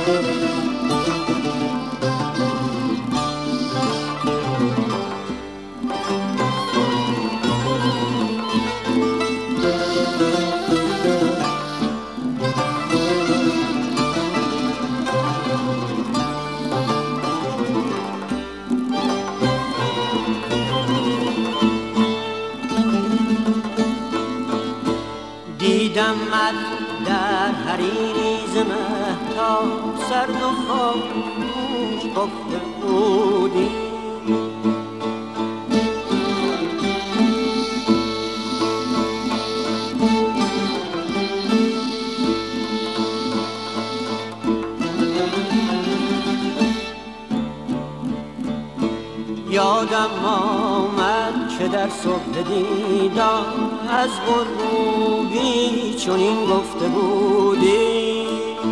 دیدمت در حریری ز مهتاب سرد و خاموش گفته بودی یادم آمد که در صبح دیدار از غروبی چنین گفته بودی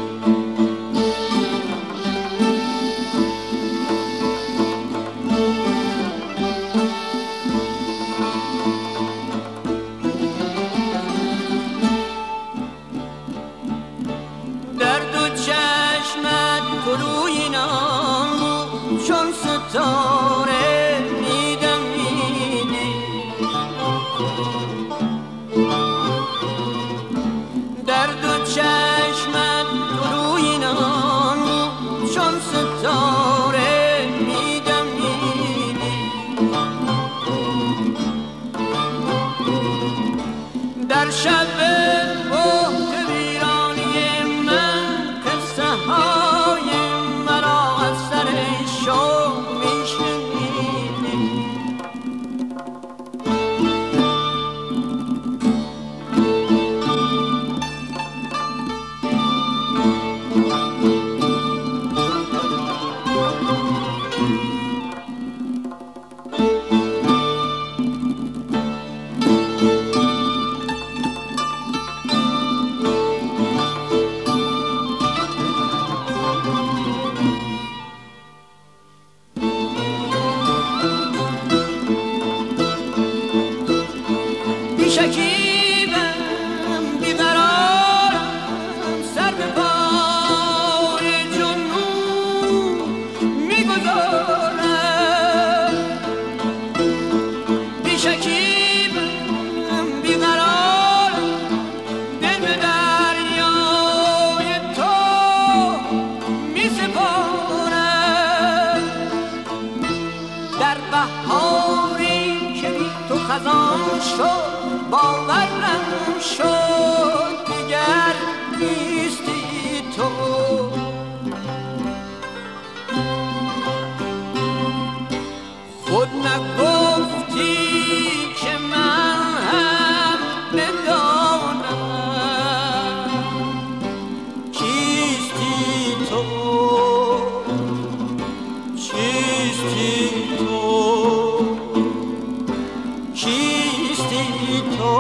در دو چشمت طلوعی نام چون ستاره میدمیدی در دو چشمت طلوعی نام چون ستاره میدمیدی در شب بهت ویرانی من قصه های مرا از سر شوق میشنیدی شکیبم بیقرارم سر به پای جنون میگذارم بی شکیبم بیقرارم دل به دریای تو میسپارم در بهاری که بی تو خزان شد باورم شد دیگر نیستی تو خود نگفتی که من هم ندانم کیستی تو چیستی تو چیستی تو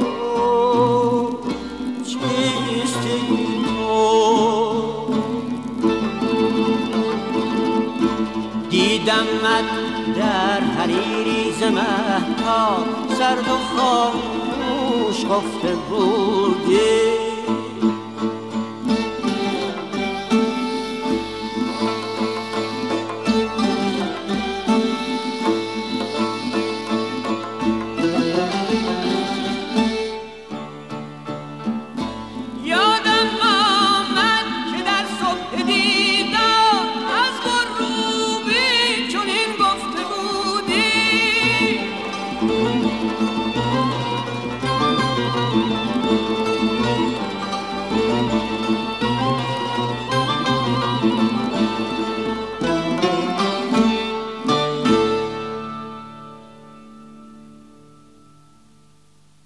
چیستی تو دیدمت در حریری ز مهتاب سرد و خاموش گفته بودی